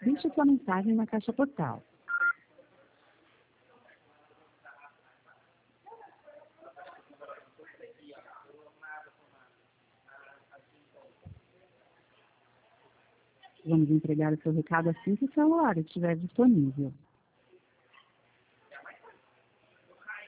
Deixe sua mensagem na caixa postal. Vamos entregar o seu recado assim que o celular estiver disponível.